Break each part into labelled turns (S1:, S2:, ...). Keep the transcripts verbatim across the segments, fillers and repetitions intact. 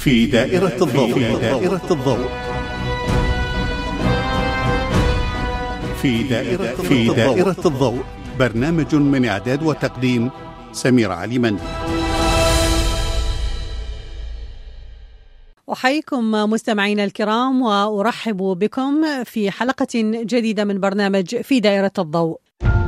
S1: في دائرة الضوء. في دائرة الضوء. في دائرة في دائرة الضوء، برنامج من إعداد وتقديم سمير علي مندي.
S2: أحييكم مستمعينا الكرام وأرحب بكم في حلقة جديدة من برنامج في دائرة الضوء.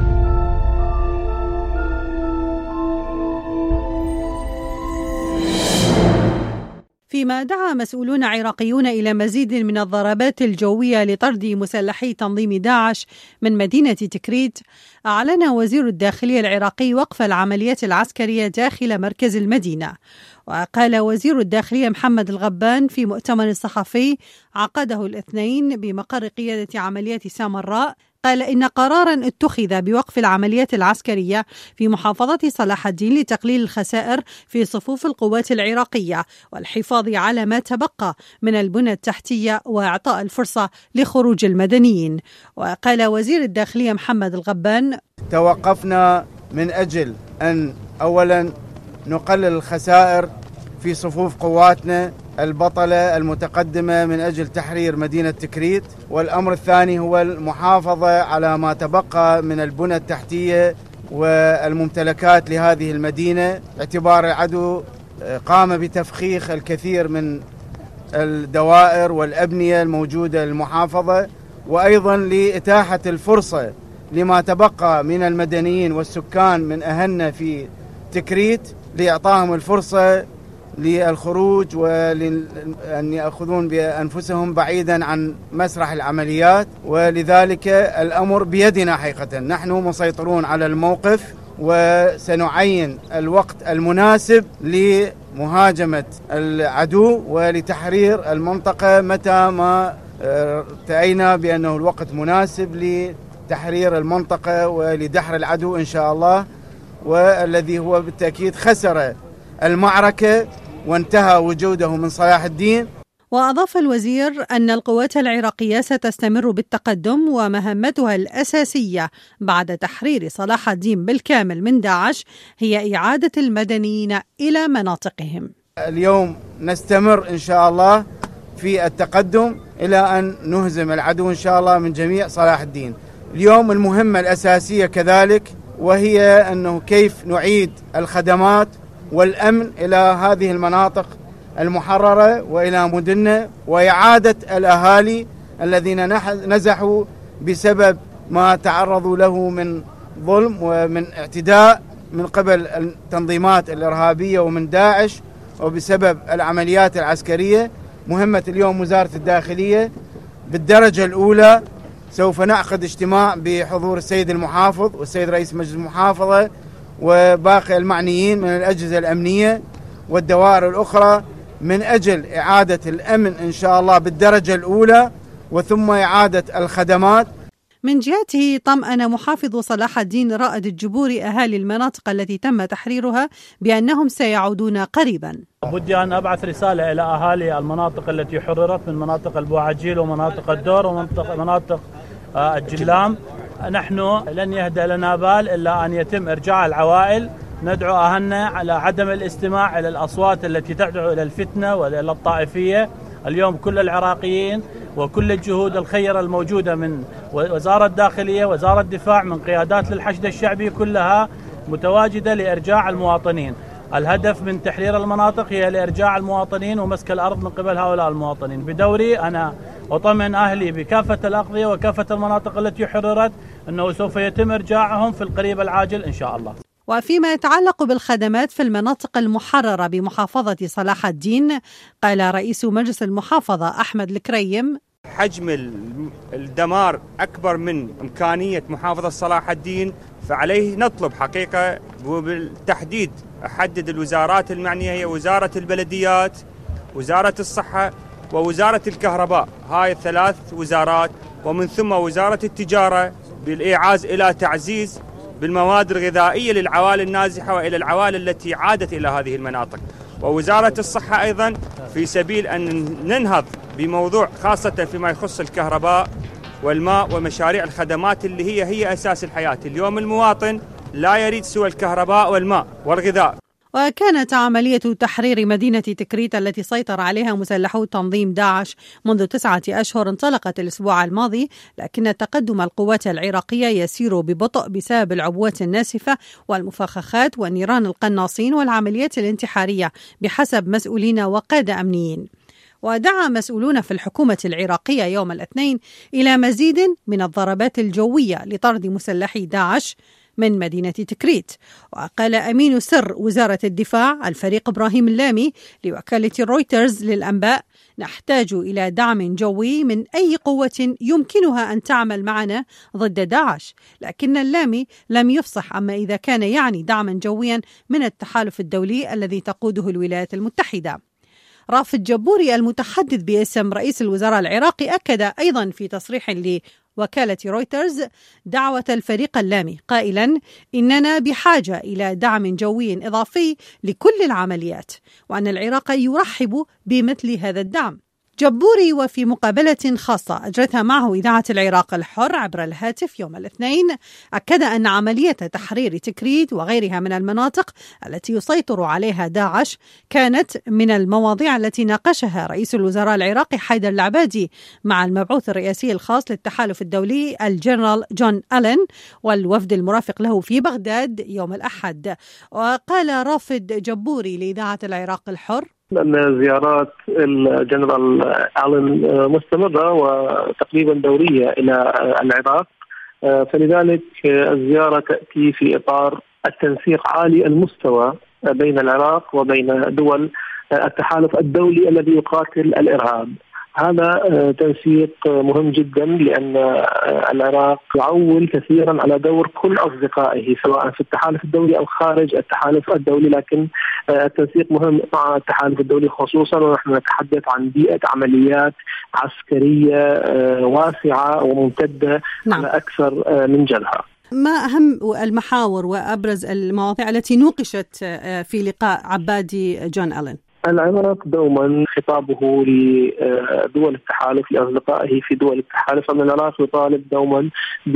S2: فيما دعا مسؤولون عراقيون إلى مزيد من الضربات الجوية لطرد مسلحي تنظيم داعش من مدينة تكريت، أعلن وزير الداخلية العراقي وقف العمليات العسكرية داخل مركز المدينة. وقال وزير الداخلية محمد الغبان في مؤتمر صحفي عقده الاثنين بمقر قيادة عمليات سامراء، قال إن قراراً اتخذ بوقف العمليات العسكرية في محافظة صلاح الدين لتقليل الخسائر في صفوف القوات العراقية والحفاظ على ما تبقى من البنى التحتية وإعطاء الفرصة لخروج المدنيين. وقال وزير الداخلية محمد الغبان:
S3: توقفنا من أجل أن أولاً نقلل الخسائر في صفوف قواتنا البطلة المتقدمة من أجل تحرير مدينة تكريت، والأمر الثاني هو المحافظة على ما تبقى من البنى التحتية والممتلكات لهذه المدينة، اعتبار العدو قام بتفخيخ الكثير من الدوائر والأبنية الموجودة للمحافظة، وأيضا لإتاحة الفرصة لما تبقى من المدنيين والسكان من أهلنا في تكريت لإعطائهم الفرصة للخروج وأن يأخذون بأنفسهم بعيدا عن مسرح العمليات. ولذلك الأمر بيدنا حقيقة، نحن مسيطرون على الموقف وسنعين الوقت المناسب لمهاجمة العدو ولتحرير المنطقة متى ما رأينا بأنه الوقت مناسب لتحرير المنطقة ولدحر العدو إن شاء الله، والذي هو بالتأكيد خسر المعركة وانتهى وجوده من صلاح الدين.
S2: وأضاف الوزير أن القوات العراقية ستستمر بالتقدم، ومهمتها الأساسية بعد تحرير صلاح الدين بالكامل من داعش هي إعادة المدنيين إلى مناطقهم.
S3: اليوم نستمر إن شاء الله في التقدم إلى أن نهزم العدو إن شاء الله من جميع صلاح الدين. اليوم المهمة الأساسية كذلك وهي أنه كيف نعيد الخدمات والأمن إلى هذه المناطق المحررة وإلى مدننا، وإعادة الأهالي الذين نزحوا بسبب ما تعرضوا له من ظلم ومن اعتداء من قبل التنظيمات الإرهابية ومن داعش وبسبب العمليات العسكرية. مهمة اليوم وزارة الداخلية بالدرجة الأولى سوف نعقد اجتماع بحضور السيد المحافظ والسيد رئيس مجلس المحافظة وباقي المعنيين من الأجهزة الأمنية والدوائر الأخرى من أجل إعادة الأمن إن شاء الله بالدرجة الأولى، وثم إعادة الخدمات.
S2: من جهته طمأن محافظ صلاح الدين رائد الجبوري أهالي المناطق التي تم تحريرها بأنهم سيعودون قريبا.
S4: بدي أن أبعث رسالة إلى أهالي المناطق التي حررت من مناطق البوعجيل ومناطق الدور ومناطق مناطق الجلام. نحن لن يهدأ لنا بال إلا أن يتم إرجاع العوائل. ندعو أهلنا على عدم الاستماع إلى الأصوات التي تدعو إلى الفتنة وإلى الطائفية. اليوم كل العراقيين وكل الجهود الخيرة الموجودة من وزارة الداخلية وزارة الدفاع من قيادات للحشد الشعبي كلها متواجدة لإرجاع المواطنين. الهدف من تحرير المناطق هي لإرجاع المواطنين ومسك الأرض من قبل هؤلاء المواطنين. بدوري أنا أطمئن أهلي بكافة الأقضية وكافة المناطق التي حررت أنه سوف يتم إرجاعهم في القريب العاجل إن شاء الله.
S2: وفيما يتعلق بالخدمات في المناطق المحررة بمحافظة صلاح الدين، قال رئيس مجلس المحافظة أحمد الكريم:
S5: حجم الدمار أكبر من إمكانية محافظة صلاح الدين، فعليه نطلب حقيقة وبالتحديد أحدد الوزارات المعنية هي وزارة البلديات، وزارة الصحة، ووزارة الكهرباء. هاي الثلاث وزارات، ومن ثم وزارة التجارة بالإيعاز إلى تعزيز بالمواد الغذائية للعوائل النازحة وإلى العوائل التي عادت إلى هذه المناطق، ووزارة الصحة أيضا في سبيل أن ننهض بموضوع خاصة فيما يخص الكهرباء والماء ومشاريع الخدمات اللي هي هي أساس الحياة. اليوم المواطن لا يريد سوى الكهرباء والماء والغذاء.
S2: وكانت عملية تحرير مدينة تكريت التي سيطر عليها مسلحو تنظيم داعش منذ تسعة أشهر انطلقت الأسبوع الماضي، لكن تقدم القوات العراقية يسير ببطء بسبب العبوات الناسفة والمفخخات ونيران القناصين والعمليات الانتحارية بحسب مسؤولين وقادة أمنيين. ودعا مسؤولون في الحكومة العراقية يوم الاثنين إلى مزيد من الضربات الجوية لطرد مسلحي داعش من مدينة تكريت. وقال أمين سر وزارة الدفاع الفريق إبراهيم اللامي لوكالة رويترز للأنباء: نحتاج إلى دعم جوي من أي قوة يمكنها أن تعمل معنا ضد داعش، لكن اللامي لم يفصح عما إذا كان يعني دعما جويا من التحالف الدولي الذي تقوده الولايات المتحدة. رافد جبوري المتحدث باسم رئيس الوزراء العراقي أكد أيضا في تصريح لوكالة رويترز دعوة الفريق اللامي قائلا: إننا بحاجة إلى دعم جوي إضافي لكل العمليات، وأن العراق يرحب بمثل هذا الدعم. جبوري وفي مقابلة خاصة أجرتها معه إذاعة العراق الحر عبر الهاتف يوم الاثنين أكد أن عملية تحرير تكريت وغيرها من المناطق التي يسيطر عليها داعش كانت من المواضيع التي ناقشها رئيس الوزراء العراقي حيدر العبادي مع المبعوث الرئاسي الخاص للتحالف الدولي الجنرال جون ألين والوفد المرافق له في بغداد يوم الأحد. وقال رافد جبوري لإذاعة العراق الحر:
S6: أن زيارات الجنرال ألين مستمرة وتقريبا دورية إلى العراق، فلذلك الزيارة تأتي في إطار التنسيق عالي المستوى بين العراق وبين دول التحالف الدولي الذي يقاتل الإرهاب. هذا تنسيق مهم جدا لأن العراق يعول كثيرا على دور كل أصدقائه سواء في التحالف الدولي أو خارج التحالف الدولي، لكن التنسيق مهم مع التحالف الدولي خصوصا ونحن نتحدث عن بيئة عمليات عسكرية واسعة وممتدة
S2: نعم.
S6: على أكثر من جبهة.
S2: ما أهم المحاور وأبرز المواضيع التي نوقشت في لقاء عبادي جون ألين؟
S6: العراق دوما خطابه لدول التحالف لأصدقائه في دول التحالف أن العراق يطالب دوما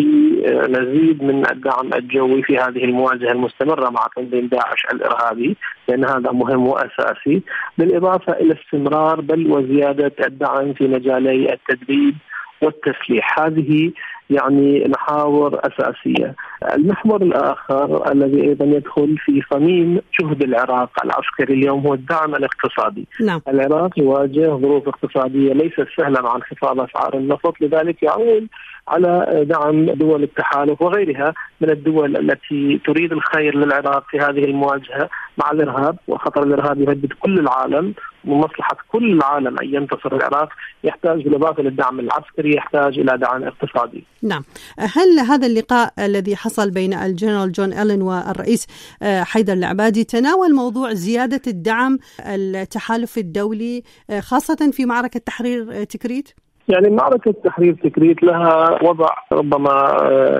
S6: بمزيد من الدعم الجوي في هذه المواجهة المستمرة مع تنظيم داعش الإرهابي، لأن هذا مهم وأساسي، بالإضافة إلى استمرار بل وزيادة الدعم في مجالي التدريب والتسليح. هذه يعني محاور أساسية. المحور الآخر الذي أيضا يدخل في صميم جهد العراق العسكري اليوم هو الدعم الاقتصادي.
S2: نعم.
S6: العراق يواجه ظروف اقتصادية ليست سهلة مع انخفاض أسعار النفط، لذلك يعول على دعم دول التحالف وغيرها من الدول التي تريد الخير للعراق في هذه المواجهة مع الإرهاب، وخطر الإرهاب يهدد كل العالم ومصلحة كل العالم أن ينتصر العراق. يحتاج بالإضافة للدعم العسكري يحتاج إلى دعم اقتصادي.
S2: نعم. هل هذا اللقاء الذي حصل بين الجنرال جون ألين والرئيس حيدر العبادي تناول موضوع زيادة الدعم التحالف الدولي خاصة في معركة تحرير تكريت؟
S6: يعني معركة تحرير تكريت لها وضع ربما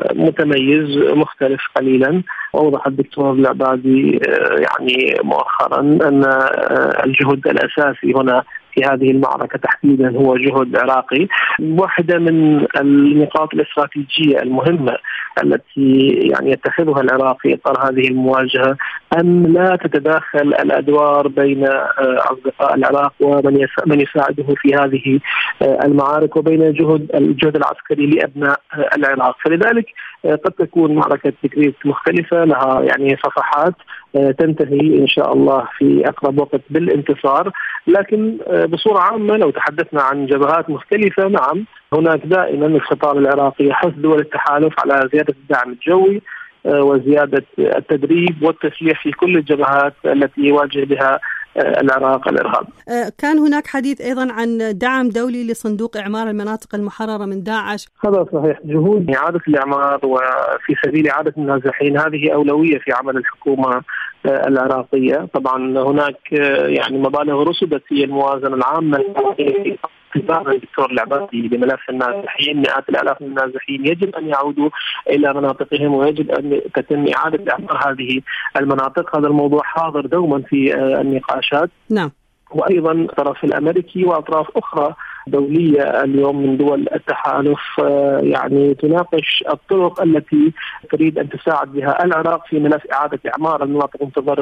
S6: متميز مختلف قليلا. ووضح الدكتور العبادي يعني مؤخرا أن الجهد الأساسي هنا في هذه المعركة تحديدا هو جهد عراقي. واحدة من النقاط الاستراتيجية المهمة التي يعني يتخذها العراق في إطار هذه المواجهة أن لا تتداخل الأدوار بين أصدقاء العراق ومن من يساعده في هذه المعارك وبين جهد الجهد العسكري لأبناء العراق. فلذلك قد تكون معركة تكريت مختلفة لها يعني صفحات تنتهي إن شاء الله في أقرب وقت بالانتصار، لكن بصورة عامة لو تحدثنا عن جبهات مختلفة نعم هناك دائما الخطاب العراقي يحث دول التحالف على زيادة الدعم الجوي وزيادة التدريب والتسليح في كل الجبهات التي يواجه بها العراق الإرهاب.
S2: كان هناك حديث أيضا عن دعم دولي لصندوق إعمار المناطق المحررة من داعش.
S6: هذا صحيح. جهود إعادة الإعمار وفي سبيل إعادة النازحين هذه أولوية في عمل الحكومة العراقية. طبعا هناك يعني مبالغ رصدت في الموازنة العامة كتاب الدكتور العبادي بملف النازحين. مئات الآلاف من النازحين يجب أن يعودوا إلى مناطقهم ويجب أن تتم إعادة إعمار هذه المناطق. هذا الموضوع حاضر دوما في النقاشات.
S2: نعم.
S6: وأيضا الطرف الأمريكي وأطراف أخرى دولية اليوم من دول التحالف يعني تناقش الطرق التي تريد أن تساعد بها العراق في ملف إعادة إعمار المناطق المتضررة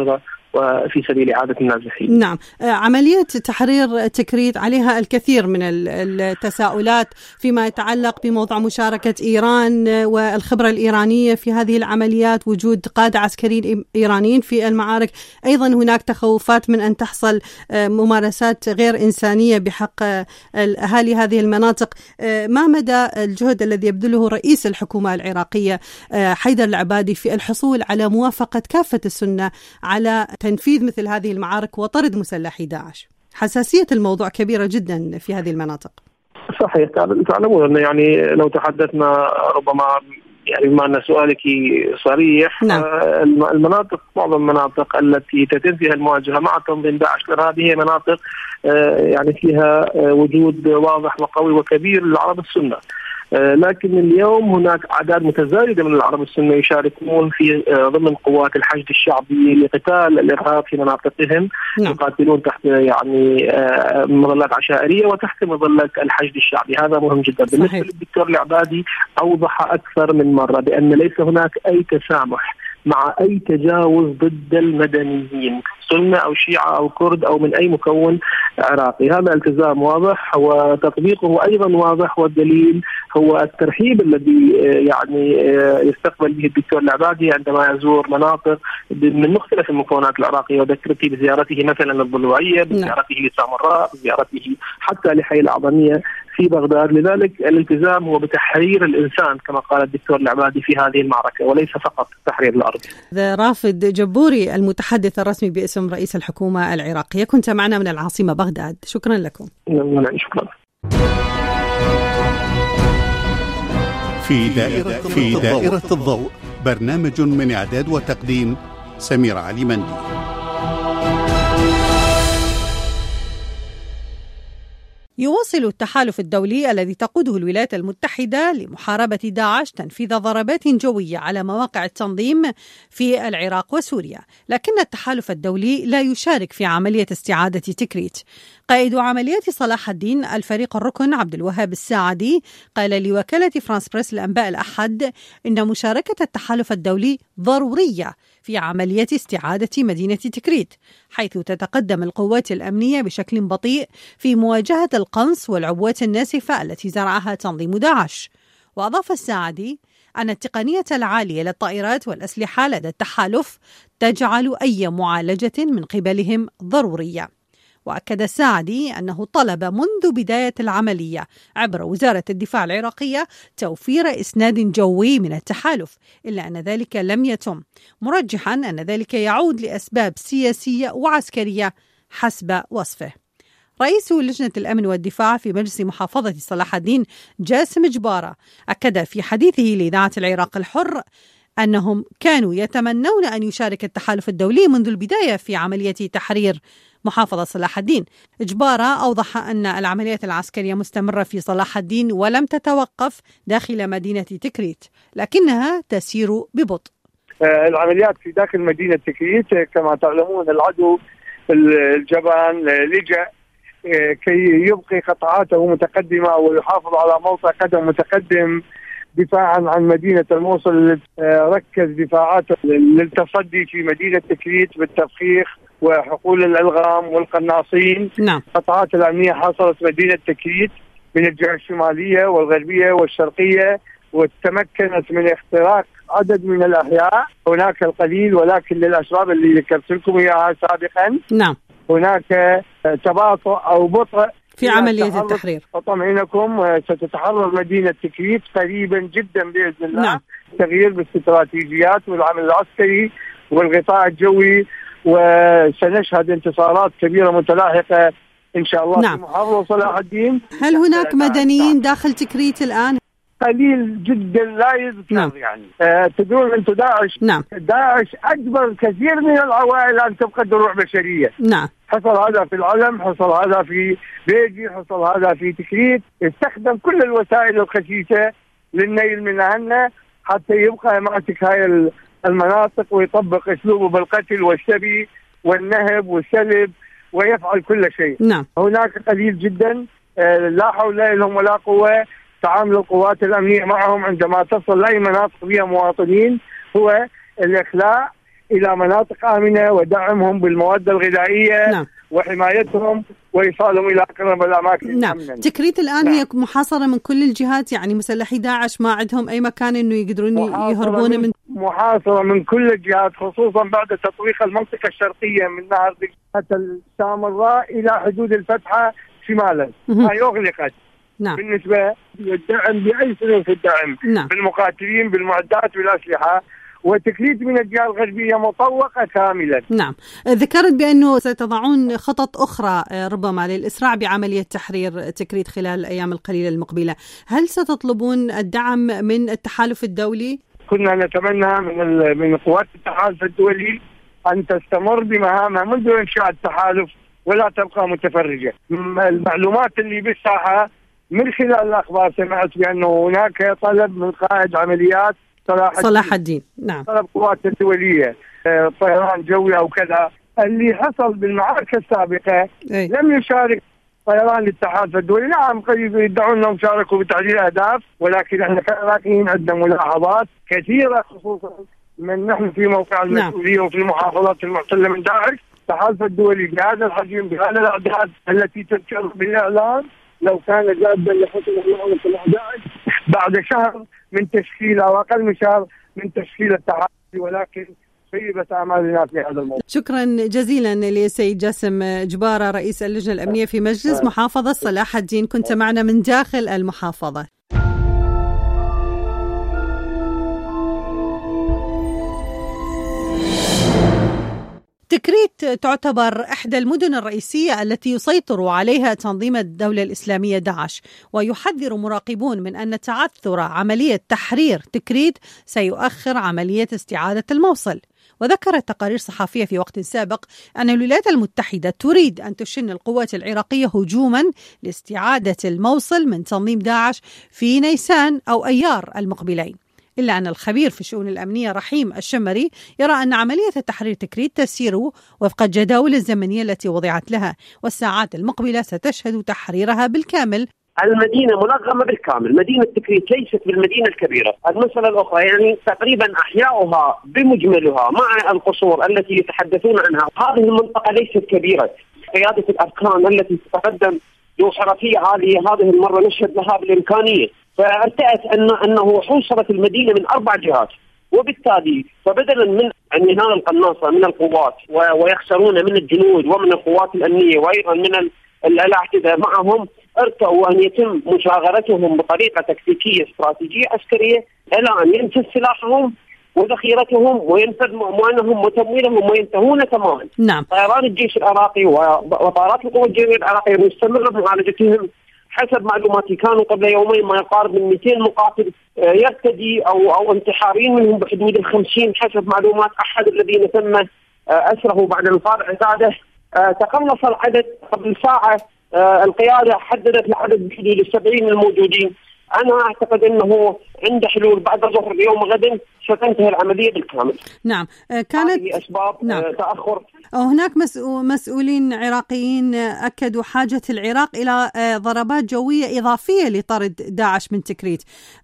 S6: وفي سبيل إعادة النازحين.
S2: نعم، عملية تحرير تكريت عليها الكثير من التساؤلات فيما يتعلق بموضوع مشاركة إيران والخبرة الإيرانية في هذه العمليات، وجود قادة عسكريين إيرانيين في المعارك. أيضا هناك تخوفات من أن تحصل ممارسات غير إنسانية بحق أهالي هذه المناطق. ما مدى الجهد الذي يبذله رئيس الحكومة العراقية حيدر العبادي في الحصول على موافقة كافة السنة على تنفيذ مثل هذه المعارك وطرد مسلحي داعش؟ حساسية الموضوع كبيرة جدا في هذه المناطق.
S6: صحيح، تعلمون أن يعني لو تحدثنا ربما يعني بما أن سؤالك صريح،
S2: نعم.
S6: المناطق معظم المناطق التي تتم فيها المواجهة مع تنظيم داعش الإرهابي هي مناطق يعني فيها وجود واضح وقوي وكبير للعرب السنة، لكن اليوم هناك أعداد متزايدة من العرب السنة يشاركون في ضمن قوات الحشد الشعبي لقتال الإرهاب في مناطقهم. نعم. يقاتلون تحت يعني مظلات عشائرية وتحت مظلة الحشد الشعبي. هذا مهم جدا. بالنسبة للدكتور العبادي أوضح أكثر من مرة بأن ليس هناك أي تسامح مع أي تجاوز ضد المدنيين، سنة أو شيعة أو كرد أو من أي مكون عراقي. هذا التزام واضح وتطبيقه أيضا واضح، والدليل هو الترحيب الذي يعني يستقبل به الدكتور العبادي عندما يزور مناطق من مختلف المكونات العراقية. وذكرتي بزيارته مثلا الضلوعية، بزيارته لسامراء، بزيارته حتى لحي الأعظمية في بغداد. لذلك الالتزام هو بتحرير الإنسان كما قال الدكتور العبادي في هذه المعركة، وليس فقط تحرير الأرض.
S2: رافد جبوري المتحدث الرسمي باسم رئيس الحكومة العراقية، كنت معنا من العاصمة بغداد. شكرا لكم.
S6: شكرا.
S1: في دائرة, في دائرة الضوء، برنامج من إعداد وتقديم سميرة علي مندي.
S2: يواصل التحالف الدولي الذي تقوده الولايات المتحدة لمحاربة داعش تنفيذ ضربات جوية على مواقع التنظيم في العراق وسوريا، لكن التحالف الدولي لا يشارك في عملية استعادة تكريت. قائد عمليات صلاح الدين الفريق الركن عبد الوهاب الساعدي قال لوكالة فرانس بريس الأنباء الأحد إن مشاركة التحالف الدولي ضرورية في عملية استعادة مدينة تكريت، حيث تتقدم القوات الأمنية بشكل بطيء في مواجهة القنص والعبوات الناسفة التي زرعها تنظيم داعش. وأضاف الساعدي أن التقنية العالية للطائرات والأسلحة لدى التحالف تجعل أي معالجة من قبلهم ضرورية. وأكد الساعدي أنه طلب منذ بداية العملية عبر وزارة الدفاع العراقية توفير إسناد جوي من التحالف، إلا أن ذلك لم يتم، مرجحا أن ذلك يعود لأسباب سياسية وعسكرية حسب وصفه. رئيس لجنة الأمن والدفاع في مجلس محافظة صلاح الدين جاسم جبارة أكد في حديثه لإذاعة العراق الحر أنهم كانوا يتمنون أن يشارك التحالف الدولي منذ البداية في عملية تحرير محافظة صلاح الدين. جبارة أوضح أن العمليات العسكرية مستمرة في صلاح الدين ولم تتوقف داخل مدينة تكريت، لكنها تسير ببطء.
S7: العمليات في داخل مدينة تكريت كما تعلمون العدو الجبان لجأ كي يبقي قطعاته متقدمة ويحافظ على موقع قدم متقدم دفاعا عن مدينة الموصل. ركز دفاعاته للتصدي في مدينة تكريت بالتفخيخ وحقول الألغام والقناصين.
S2: نعم.
S7: قطعات الأمنية حاصرت مدينة تكريت من الجهة الشمالية والغربية والشرقية، وتمكنت من اختراق عدد من الأحياء. هناك القليل ولكن للأسباب اللي ذكرت لكم إياها سابقا.
S2: نعم.
S7: هناك تباطؤ أو بطء
S2: في عملية التحرير.
S7: أطمئنكم ستتحرر مدينة تكريت قريبا جدا بإذن الله.
S2: نعم.
S7: تغيير بالاستراتيجيات والعمل العسكري والغطاء الجوي، وسنشهد انتصارات كبيرة متلاحقة إن شاء الله.
S2: نعم.
S7: في محافظة صلاح الدين.
S2: هل هناك مدنيين داخل تكريت الآن؟
S7: قليل جدا لا يذكر.
S2: نعم.
S7: يعني آه تدرون أنتم داعش.
S2: نعم.
S7: داعش أجبر كثير من العوائل أن تبقى دروع بشرية.
S2: نعم.
S7: حصل هذا في العلم، حصل هذا في بيجي، حصل هذا في تكريت. استخدم كل الوسائل الخسيسة للنيل منهن حتى يبقى ماسك هاي المناطق ويطبق أسلوبه بالقتل والسبي والنهب والسلب ويفعل كل شيء.
S2: نعم.
S7: هناك قليل جدا لا حول لهم ولا قوة. تعامل القوات الأمنية معهم عندما تصل لأي مناطق فيها مواطنين هو الإخلاء إلى مناطق آمنة ودعمهم بالمواد الغذائية.
S2: نعم.
S7: وحمايتهم وإيصالهم إلى أقرب الأماكن.
S2: نعم. تكريت الآن نعم. هي محاصرة من كل الجهات، يعني مسلحي داعش ما عندهم أي مكان إنه يقدرون يهربون من, من
S7: محاصرة من كل الجهات، خصوصا بعد تطويق المنطقة الشرقية من نهر حتى السامراء إلى حدود الفتحة شمالا. هاي أغلقت.
S2: نعم.
S7: بالنسبة للدعم بأي سنة في الدعم.
S2: نعم.
S7: بالمقاتلين بالمعدات بالأسلحة، وتكليف من الجهة الغربية مطوقة كاملا.
S2: نعم. ذكرت بأنه ستضعون خطط أخرى ربما للإسراع بعملية تحرير تكريت خلال الأيام القليلة المقبلة. هل ستطلبون الدعم من التحالف الدولي؟
S7: كنا نتمنى من من قوات التحالف الدولي أن تستمر بمهامها منذ إنشاء التحالف ولا تبقى متفرجة. المعلومات اللي بالساحة من خلال الأخبار سمعت بأنه هناك طلب من قائد عمليات صلاح,
S2: صلاح الدين. نعم.
S7: طلب قوات الدولية طيران جوي أو كذا. اللي حصل بالمعارك السابقة
S2: أي.
S7: لم يشارك طيران الاتحاد الدولي. نعم قد يدعون أنهم شاركوا بتحديد أهداف، ولكن احنا كراكين عندنا ملاحظات كثيرة، خصوصا من نحن في موقع المسؤولية. نعم. وفي المحافظات المحتلة من داعش. التحالف الدولي بهذا الحجم بهذا الأعداد التي تذكر بالإعلان لو كان جادا لحصول معه داعش بعد شهر من تشكيل أو أقل من شهر من تشكيل التحالف، ولكن خيبت أعمالنا في هذا الموضوع.
S2: شكرا جزيلا لسيد جاسم جبارة رئيس اللجنة الأمنية في مجلس محافظة صلاح الدين، كنت معنا من داخل المحافظة. تكريت تعتبر إحدى المدن الرئيسية التي يسيطر عليها تنظيم الدولة الإسلامية داعش، ويحذر مراقبون من أن تعثر عملية تحرير تكريت سيؤخر عملية استعادة الموصل. وذكرت تقارير صحفية في وقت سابق أن الولايات المتحدة تريد أن تشن القوات العراقية هجوما لاستعادة الموصل من تنظيم داعش في نيسان أو أيار المقبلين، إلا أن الخبير في الشؤون الأمنية رحيم الشمري يرى أن عملية تحرير تكريت تسير وفق الجداول الزمنية التي وضعت لها، والساعات المقبلة ستشهد تحريرها بالكامل.
S8: المدينة منظمة بالكامل، مدينة تكريت ليست بالمدينة الكبيرة. المسألة الأخرى يعني تقريبا أحياؤها بمجملها مع القصور التي يتحدثون عنها، هذه المنطقة ليست كبيرة. قيادة الأركان التي تتقدم بحرفية عالية هذه المرة نشهد لها بالإمكانية، فارتأت أن أنه حوصرت المدينة من أربع جهات، وبالتالي فبدلا من انهيار القناصة من القوات ويخسرون من الجنود ومن القوات الأمنية وأيضا من الاعتداء معهم، ارتأوا أن يتم مشاغرتهم بطريقة تكتيكية استراتيجية عسكرية إلى أن ينفذ سلاحهم وذخيرتهم وينفذ أموالهم وتمويلهم وينتهون تماما.
S2: نعم.
S8: طيران الجيش العراقي وطائرات القوات الجوية العراقية مستمرة بمعالجتهم. حسب معلوماتي كانوا قبل يومين ما يقارب من مئتين مقاتل يرتدي أو أو انتحارين منهم بحدود الخمسين حسب معلومات أحد الذين تم أسره بعد انقاذ عتاده. تقلص العدد قبل ساعة. القيادة حددت العدد بحدود السبعين الموجودين. أنا أعتقد أنه عند حلول بعد ظهر اليوم غدا ستنتهي العملية بالكامل.
S2: نعم. كانت
S8: هذه أسباب نعم. تأخر.
S2: هناك مسؤولين عراقيين أكدوا حاجة العراق إلى ضربات جوية إضافية لطرد داعش من تكريت.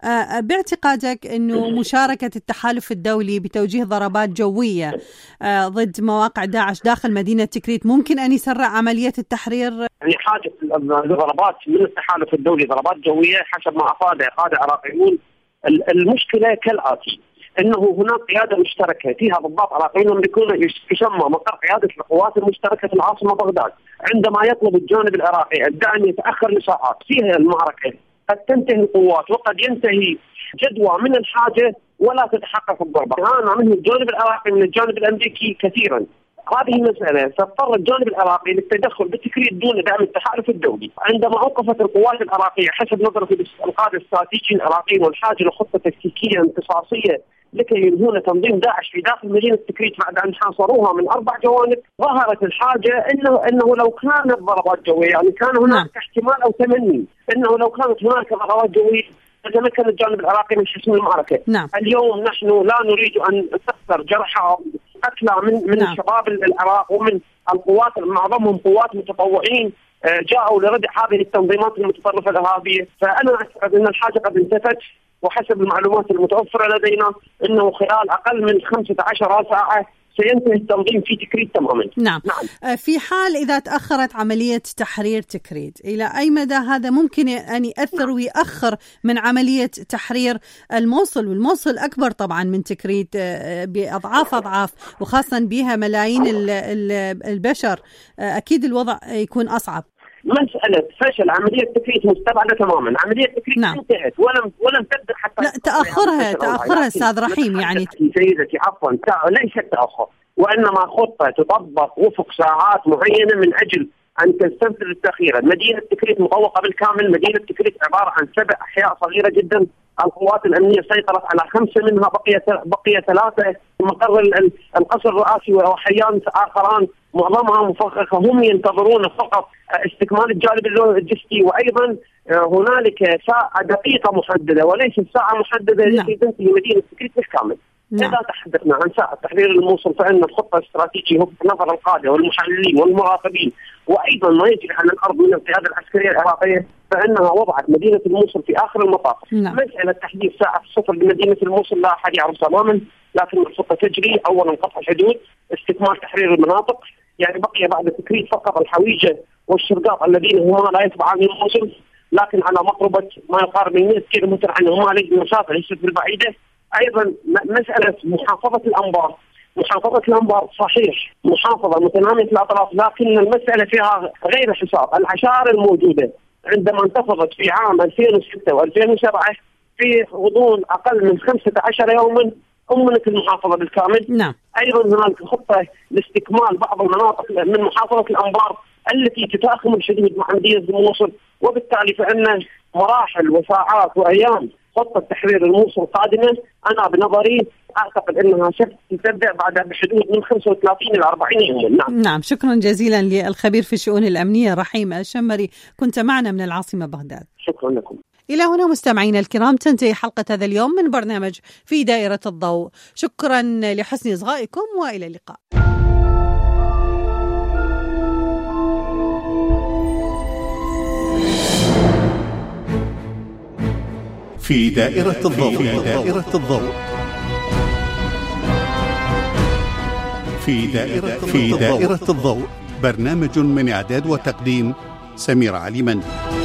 S2: باعتقادك أنه مشاركة التحالف الدولي بتوجيه ضربات جوية ضد مواقع داعش داخل مدينة تكريت ممكن أن يسرع عملية التحرير؟
S8: يعني حاجة ضربات من التحالف الدولي ضربات جوية حسب ما أفاد قادة عراقيون. المشكلة كالآتي، أنه هناك قيادة مشتركة فيها ضباط عراقيين يملكون يسمى مقر قيادة القوات المشتركة في العاصمة بغداد. عندما يطلب الجانب العراقي الدعم يتأخر لساعات فيها المعركة، قد تنتهي القوات وقد ينتهي جدوى من الحاجة ولا تتحقق الضربة. هذا منه الجانب العراقي من الجانب الأمريكي كثيرا. هذه المسألة ساضطر الجانب العراقي للتدخل بالتكريت دون دعم التحالف الدولي. عندما أوقفت القوات العراقية حسب نظرة القادة الاستراتيجيين العراقيين والحاجة لخطة تكتيكية امتصاصية لكي ينهون تنظيم داعش في داخل مدينة تكريت بعد أن حاصروها من أربع جوانب، ظهرت الحاجة إنه إنه لو كانت ضربات جوية، يعني كان هناك احتمال أو تمني إنه لو كانت هناك ضربات جوية تتمكن الجانب العراقي من حسم المعركة.
S2: نعم.
S8: اليوم نحن لا نريد أن تخسر جرحى قتلى من من نعم. شباب العراق ومن القوات معظمهم قوات متطوعين جاءوا لردع هذه التنظيمات المتطرفة الإرهابية. فأنا أعتقد أن الحاجة قد انتفت، وحسب المعلومات المتوفرة لدينا أنه خلال أقل من خمسة عشر ساعة سينتهي التنظيم في تكريت تماما.
S2: نعم. نعم. في حال إذا تأخرت عملية تحرير تكريت، إلى أي مدى هذا ممكن أن يأثر ويأخر من عملية تحرير الموصل؟ والموصل أكبر طبعا من تكريت بأضعاف أضعاف، وخاصة بها ملايين البشر، أكيد الوضع يكون أصعب.
S8: مسألة فشل عملية تكريت مستبعدة تماما. عملية تكريت
S2: نعم.
S8: انتهت ولم ولم تبدأ حتى
S2: لا تأخرها تأخرها أستاذ رحيم. يعني
S8: سيدتي عفوا ليست تأخر، وإنما خطة تطبق وفق ساعات معينة من أجل أن تستنفذ التأخير. مدينة تكريت مطوقة بالكامل. مدينة تكريت عبارة عن سبع أحياء صغيرة جدا. القوات الأمنية سيطرت على خمسة منها، بقي بقي ثلاثة. مقر القصر الرئاسي وحيان آخران معظمها مفخخة، هم ينتظرون فقط استكمال الجانب اللوجستي. وأيضا هنالك ساعة دقيقة محددة وليس ساعة محددة التي تنتهي مدينة تكريت بالكامل.
S2: نعم.
S8: إذا تحدثنا عن ساعة تحرير الموصل فإن الخطة الاستراتيجية هو نظر القادة والمحللين والمراقبين وأيضا ما يجري على الأرض من القيادة العسكرية العراقية، فإنها وضعت مدينة الموصل في آخر المطاف.
S2: نعم.
S8: مسألة تحديد ساعة الصفر لمدينة الموصل لا أحد يعرف تماما، لكن الخطة تجري. أولا قطع الحدود، استكمال تحرير المناطق، يعني بقي بعد تكريت فقط الحويجة والشرقاط الذين هما لا يتبعان الموصل، لكن على مقربة ما يقارب من مئة كيلومتر عنهما للمسافة ليست بالبعيدة. أيضا مسألة محافظة الأنبار. محافظة الأنبار صحيح محافظة متنامية الأطراف، لكن المسألة فيها غير حساب. العشائر الموجودة عندما انتفضت في عام ألفين وستة وألفين وسبعة في غضون أقل من خمسة عشر يوما أمنت المحافظة بالكامل.
S2: نعم.
S8: أيضا هناك خطة لاستكمال بعض المناطق من محافظة الأنبار التي تتاخم الحدود مع مدينة الموصل، وبالتالي فإن مراحل وساعات وأيام خطة تحرير الموصل قادمة. أنا بنظري أعتقد أنها ستبدأ بعد بحدود من خمسة وثلاثين إلى أربعين يوما. نعم.
S2: نعم. شكرا جزيلا للخبير في الشؤون الأمنية رحيم الشمري، كنت معنا من العاصمة بغداد.
S8: شكرا لكم.
S2: إلى هنا مستمعينا الكرام تنتهي حلقة هذا اليوم من برنامج في دائرة الضوء. شكرا لحسن إصغائكم وإلى اللقاء.
S1: في دائرة الضوء. في دائرة الضوء. في دائرة في دائرة الضوء، برنامج من إعداد وتقديم سمير علي مندي.